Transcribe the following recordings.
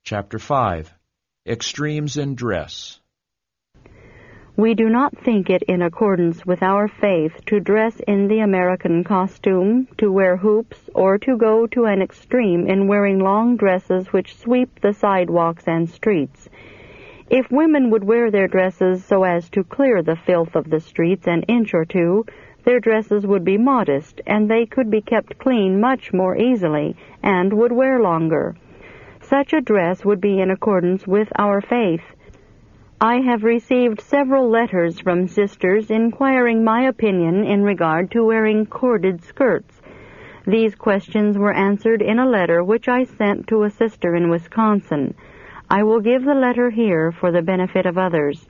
Chapter 5. Extremes in Dress. We do not think it in accordance with our faith to dress in the American costume, to wear hoops, or to go to an extreme in wearing long dresses which sweep the sidewalks and streets. If women would wear their dresses so as to clear the filth of the streets an inch or two, their dresses would be modest, and they could be kept clean much more easily, and would wear longer. Such a dress would be in accordance with our faith. I have received several letters from sisters inquiring my opinion in regard to wearing corded skirts. These questions were answered in a letter which I sent to a sister in Wisconsin. I will give the letter here for the benefit of others.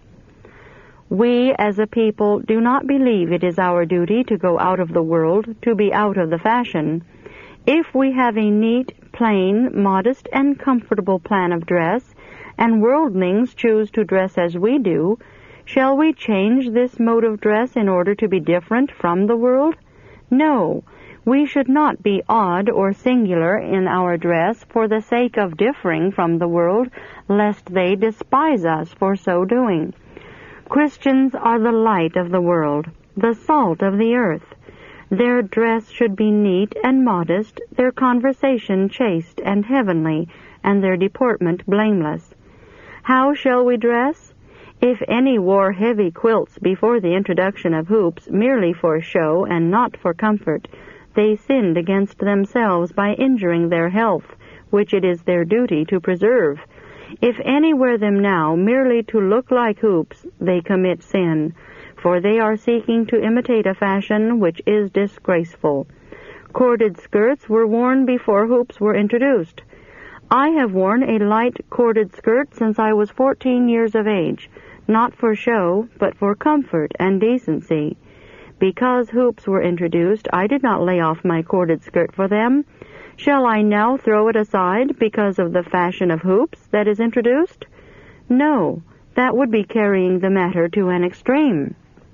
We, as a people, do not believe it is our duty to go out of the world, to be out of the fashion. If we have a neat, plain, modest, and comfortable plan of dress, and worldlings choose to dress as we do, shall we change this mode of dress in order to be different from the world? No, we should not be odd or singular in our dress for the sake of differing from the world, lest they despise us for so doing. Christians are the light of the world, the salt of the earth. Their dress should be neat and modest, their conversation chaste and heavenly, and their deportment blameless. How shall we dress? If any wore heavy quilts before the introduction of hoops merely for show and not for comfort, they sinned against themselves by injuring their health, which it is their duty to preserve. If any wear them now merely to look like hoops, they commit sin, for they are seeking to imitate a fashion which is disgraceful. Corded skirts were worn before hoops were introduced. I have worn a light corded skirt since I was 14 years of age, not for show, but for comfort and decency. Because hoops were introduced, I did not lay off my corded skirt for them. Shall I now throw it aside because of the fashion of hoops that is introduced? No, that would be carrying the matter to an extreme.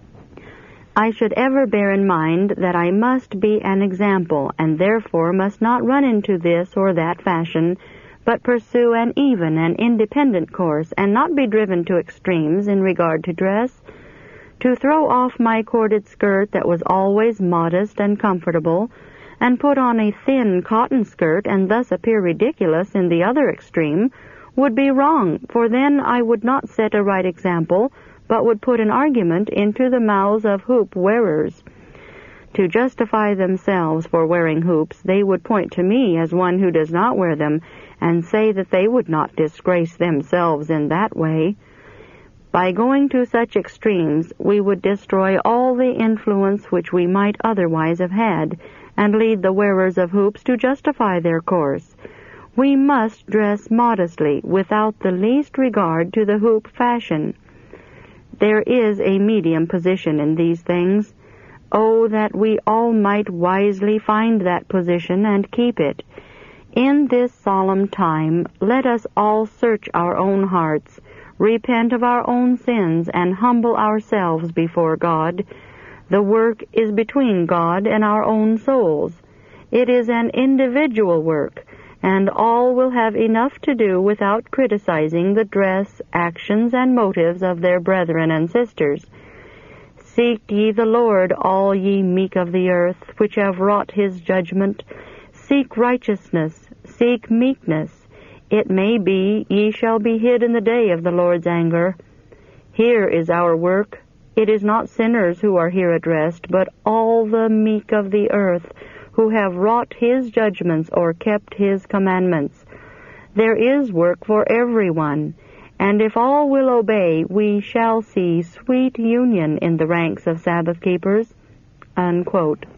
I should ever bear in mind that I must be an example, and therefore must not run into this or that fashion, but pursue an even and independent course, and not be driven to extremes in regard to dress. To throw off my corded skirt that was always modest and comfortable, and put on a thin cotton skirt and thus appear ridiculous in the other extreme, would be wrong, for then I would not set a right example, but would put an argument into the mouths of hoop wearers. To justify themselves for wearing hoops, they would point to me as one who does not wear them, and say that they would not disgrace themselves in that way. By going to such extremes, we would destroy all the influence which we might otherwise have had, and lead the wearers of hoops to justify their course. We must dress modestly, without the least regard to the hoop fashion. There is a medium position in these things. Oh, that we all might wisely find that position and keep it. In this solemn time, let us all search our own hearts, repent of our own sins, and humble ourselves before God. The work is between God and our own souls. It is an individual work, and all will have enough to do without criticizing the dress, actions, and motives of their brethren and sisters. Seek ye the Lord, all ye meek of the earth, which have wrought his judgment. Seek righteousness, seek meekness. It may be ye shall be hid in the day of the Lord's anger. Here is our work. It is not sinners who are here addressed, but all the meek of the earth, who have wrought his judgments or kept his commandments. There is work for everyone, and if all will obey, we shall see sweet union in the ranks of Sabbath keepers." Unquote.